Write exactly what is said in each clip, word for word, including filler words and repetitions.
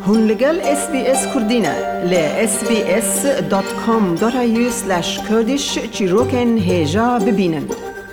هون لگل اس بی اس کردینه ل اس بی اس دات کام دات ای یو سلش کردیش چیروکن هجا ببینن.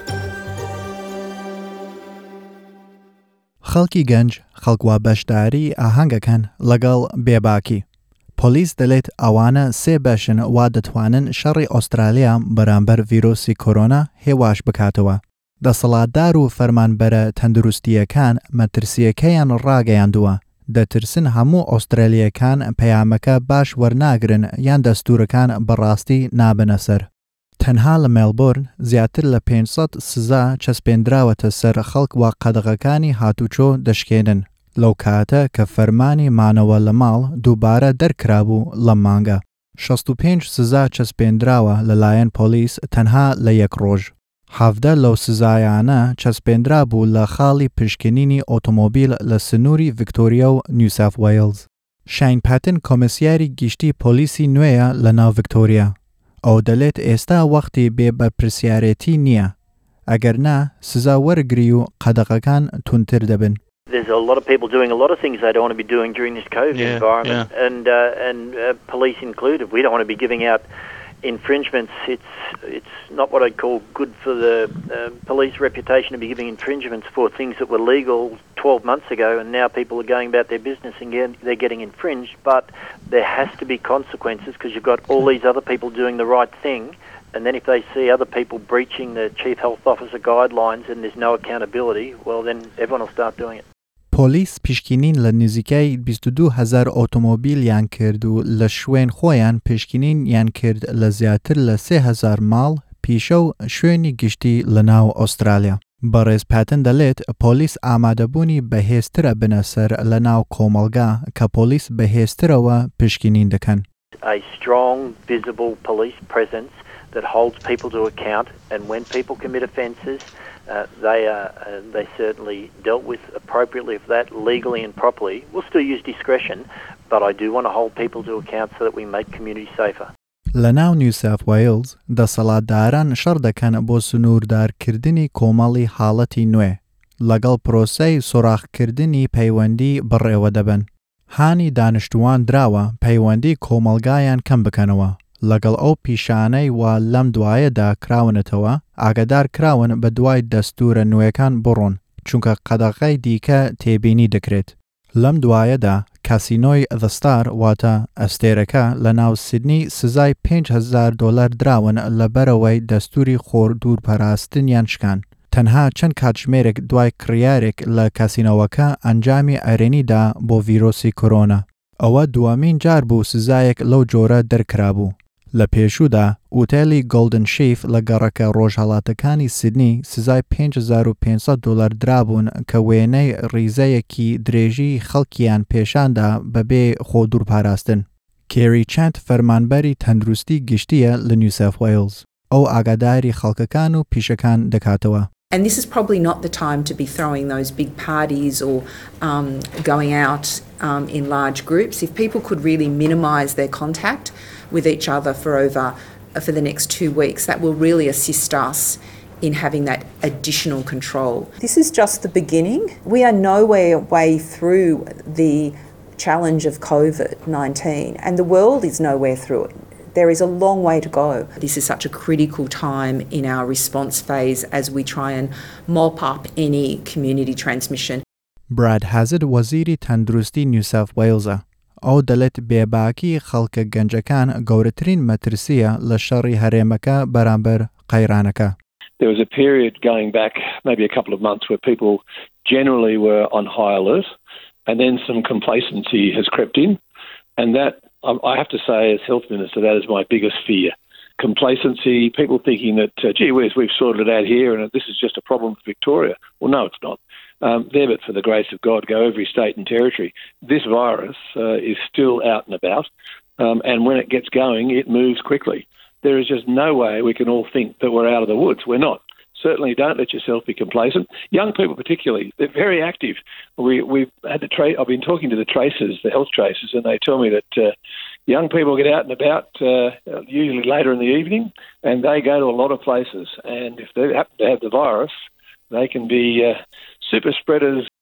خەڵکی گەنج خەڵکوا بەشداری ئاهەنگەکەن لەگەڵ بێباکی. پۆلیس دەڵێت ئەوانە سێ بەشن وا دەتوانن شەڕی ئوسترالیا بەرامبەر ڤیرۆسی کۆرۆنا هێواش بکاتەوە. دەسەڵاتدار و فەرمانبەرە تەندروستیەکان مەترسیەکەیان ڕاگەیاندووە. دەترسن هەموو ئوسترالیەکان پەیامەکە باش وەرناگرن یان دەستوورەکان بەڕاستی نابنە سەر. تەنها لە مێلبۆرن زیاتر لە پێنج سەد سزا چەسپێنراوەتە سەر خەڵک وا قەدەغەکانی هاتوچۆ دەشکێنن. لەو کاتە کە فەرمانی مانەوە لە ماڵ دووبارە دەرکرابوو لە مانگە. شەست و پێنج سزا چەسپێنراوە لەلایەن پۆلیس تەنها لە یەک ڕۆژ. حەڤدە لەو سزایانە چەسپێنرا بوو لە خاڵی پشکنینی ئۆتۆمۆبیل لە سنووری ڤیکتۆریا و نیو ساوث وێلز. شاین پاتن کۆمسیاری گشتی پۆلیسی نوێیە لە ناو ڤیکتۆریا. ئەو دەڵێت ئێستا وەختی بێ بەرپرسیارەتی نییە. ئەگەر نا سزا وەرگری و قەدەغەکان تونتر دەبن. There's a lot of people doing a lot of things they don't want to be doing during this COVID yeah, environment, yeah. and uh, and uh, police included. We don't want to be giving out infringements. It's it's not what I'd call good for the uh, police reputation to be giving infringements for things that were legal twelve months ago, and now people are going about their business and get, they're getting infringed. But there has to be consequences because you've got all these other people doing the right thing, and then if they see other people breaching the chief health officer guidelines and there's no accountability, well then everyone will start doing it. پۆلیس پشکنین لە نزیکای بیست و دوو هەزار ئۆتۆمۆبیل یان کرد و لە شوێن خۆیان پشکنین یان کرد لە زیاتر لە سێ هەزار ماڵ پیشە و شوێنی گشتی لە ناو ئوسترالیا. بەڕێز پاتن دەڵێت پۆلیس ئامادەبوونی بەهێزترە بنە سەر لە ناو کۆمەڵگا کە پۆلیس بەهێزترەوە پشکنین دەکەن. A strong, visible police presence that holds people to account, and when people commit offences, uh, they are uh, they certainly dealt with appropriately for that, legally and properly. We'll still use discretion, but I do want to hold people to account so that we make communities safer. لە ناو نیو ساوث وێلز دەسەڵاتداران شەڕ دەکەن بۆ سنووردارکردنی کۆمەڵی حاڵەتی نوێ لەگەڵ پرۆسەی سوراخکردنی پەیوەندی بڕێوە دەبن. هانی دانیشتوان دراوە پەیوەندی کۆمەلگایان کەم بکەنەوە. لەگەڵ ئەو پیشانەی وا لەم دوایەدا کراونەتەوە ئاگادار کراون بە دوای دەستورە نوێەکان بڕۆن چونکە قەدەغەی دیکە تێبینی دەکرێت. لەم دوایەدا کاسینۆی The Star واتە ئەستێرەکە لە ناو سیدنی سزای پێنج هەزار دۆلار دراون لەبەرەوەی دەستوری خۆر دوورپەراستنیان شکان. تەنها چەند کاتژمێرێک دوای کڕیارێک لە کاسینۆوەکە ئەنجامی ئەرێنیدا بۆ ڤیرۆسی کۆرۆنا. ئەوە دوامین جار بوو سزایەک لەو جۆرە دەرکرابوو. لە پێشوودا ئوتێلی گۆڵدن شیف لە گەڕەکە ڕۆژهەڵاتەکانی سیدنی سزای پێنج هەزار و پێنج سەد دۆلار درابوون کە وێنەی ڕیزەیەکی درێژی خەڵکیان پێشاندا بەبێ خۆ دوورپاراستن. کێری چەند فەرمانبەری تەندروستی گشتیە لە نیو ساوث وێلز. ئەو ئاگاداری خەڵکەکان و پیشەکان دەکاتەوە. And this is probably not the time to be throwing those big parties or um, going out um, in large groups. If people could really minimise their contact with each other for over uh, for the next two weeks, that will really assist us in having that additional control. This is just the beginning. We are nowhere way through the challenge of COVID nineteen, and the world is nowhere through it. There is a long way to go. This is such a critical time in our response phase as we try and mop up any community transmission. Brad Hazard وەزیری تەندروستی نیو ساوث وێلزە. ئەو دەڵێت بێباکی خەڵکە گەنجەکان گەورەترین مەترسیە لە شەڕی هەرێمەکە بەرامبەر قەیرانەکە. There was a period going back maybe a couple of months where people generally were on high alert, and then some complacency has crept in, and that I have to say, as Health Minister, that is my biggest fear. Complacency, people thinking that, uh, gee whiz, we've sorted it out here and this is just a problem for Victoria. Well, no, it's not. Um, there, but for the grace of God, go every state and territory. This virus uh, is still out and about, um, and when it gets going, it moves quickly. There is just no way we can all think that we're out of the woods. We're not. Certainly don't let yourself be complacent. Young people particularly, they're very active. We, we've had to tra- I've been talking to the tracers, the health tracers, and they tell me that uh, young people get out and about, uh, usually later in the evening, and they go to a lot of places. And if they happen to have the virus, they can be uh, super spreaders.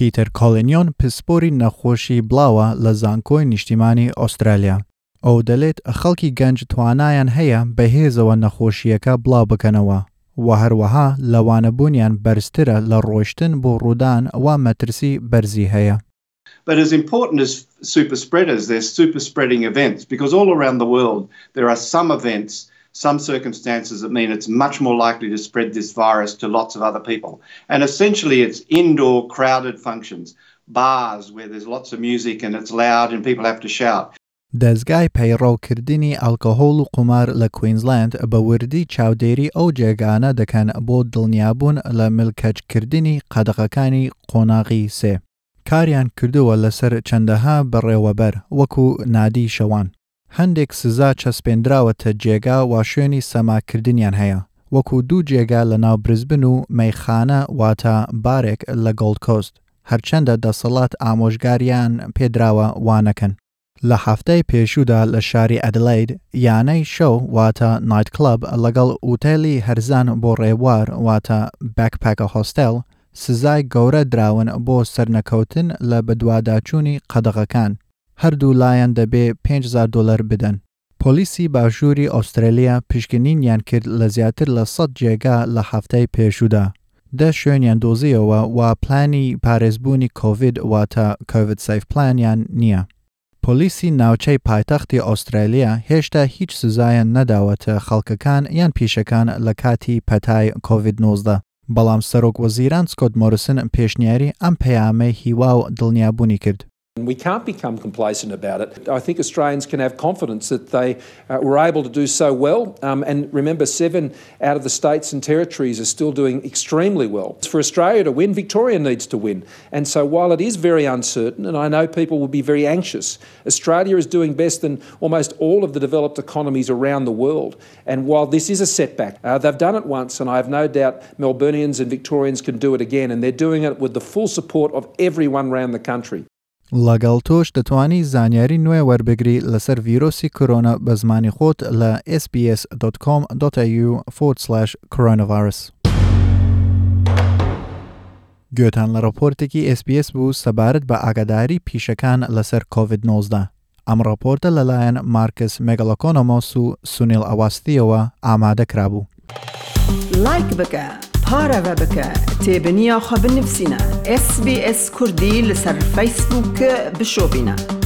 پیتر کالینیون پسپوری نەخۆشی بڵاوە لە زانکۆی نیشتیمانی ئوسترالیا. ئەو دەڵێت خەڵکی گەنج توانایان هەیە بەهێزەوە نەخۆشیەکە بڵاو بکەنەوە و هەروەها لەوانەبوونیان بەرزترە لە ڕۆیشتن بۆ ڕوودان وا مەترسی بەرزی هەیە. But as important as super spreaders, there's super spreading events, because all around the world there are some events, some circumstances that mean it's much more likely to spread this virus to lots of other people. And essentially it's indoor crowded functions, bars where there's lots of music and it's loud and people have to shout. دەزگای پەیڕەوکردنی ئەلکۆهۆڵ و قومار لە کوینزلند بە وردی چاودێری ئەو جێگانە دەکەن بۆ دڵنیابوون لە ملکەچکردنی قەدەغەکانی قۆناغی سێ. کاریان کردووە لەسەر چەندەها بەڕێوەبەر وەکو نادی شەوان. هەندێک سزا چەسپێنراوەتە جێگا و شوێنی سەماکردنیان هەیە، وەکو دوو جێگا لە ناو برزبن و مەیخانە واتە بارێک لە گۆڵد کۆست، هەرچەندە دەسەڵات ئامۆژگاریان پێدراوە وانەکەن. لە هەفتەی پێشوودا لە شاری ئەدلەید یانەی شەو واتە نایت کلەب لەگەڵ ئوتێلی هەرزان بۆ ڕێبوار واتە باکپەکە هۆستێل سزای گەورە دراون بۆ سەرنەکەوتن لە بەدواداچوونی قەدەغەکان. هەردوو لایەن دەبێ پێنج هەزار دۆلار بدەن. پۆلیسی باشووری ئوسترالیا پشکنینیان کرد لە زیاتر لە سەد جێگا لە هەفتەی پێشوودا. دە شوێنیان دۆزیەوە و پلانی پارێزبوونی کۆڤید واتە کۆڤید سیف پلانیان نییە. پۆلیسی ناوچەی پایتەختی ئوسترالیا هێشتا هیچ سزایان نەداوەتە خەڵکەکان یان پیشەکان لە کاتی پەتای کۆڤید نۆزدە. بەڵام سەرۆک وەزیران سکۆت مۆریسن پێشنیاری ئەم پەیامەی هیوا و دڵنیابوونی کرد. We can't become complacent about it. I think Australians can have confidence that they uh, were able to do so well. Um, and remember, seven out of the states and territories are still doing extremely well. For Australia to win, Victoria needs to win. And so while it is very uncertain, and I know people will be very anxious, Australia is doing best than almost all of the developed economies around the world. And while this is a setback, uh, they've done it once, and I have no doubt Melburnians and Victorians can do it again. And they're doing it with the full support of everyone around the country. لەگەڵ تۆش دەتوانی زانیاری نوێ وەربگری لەسەر ڤیرۆسی کۆرۆنا بە زمانی خۆت لە اس بی اس دوت کۆم دوت ئێ یو فۆرۆد سلاش کۆرۆناڤایرۆس. گوێتان لە ڕاپۆرتێکی اس بی اس بوو سەبارەت بە ئاگاداری پیشەکان لەسەر کۆڤید نۆزدە. ئەم ڕاپۆرتە لەلایەن مارکس مێگەڵۆکۆنۆمۆس و سونیل ئەواستیەوە ئامادە کرابوو. لایک بکە، پارەوە بکە، تێبنییا خە بنفسینە. اس بی اس کوردی لەسەر فەیسبووک بشۆبینە.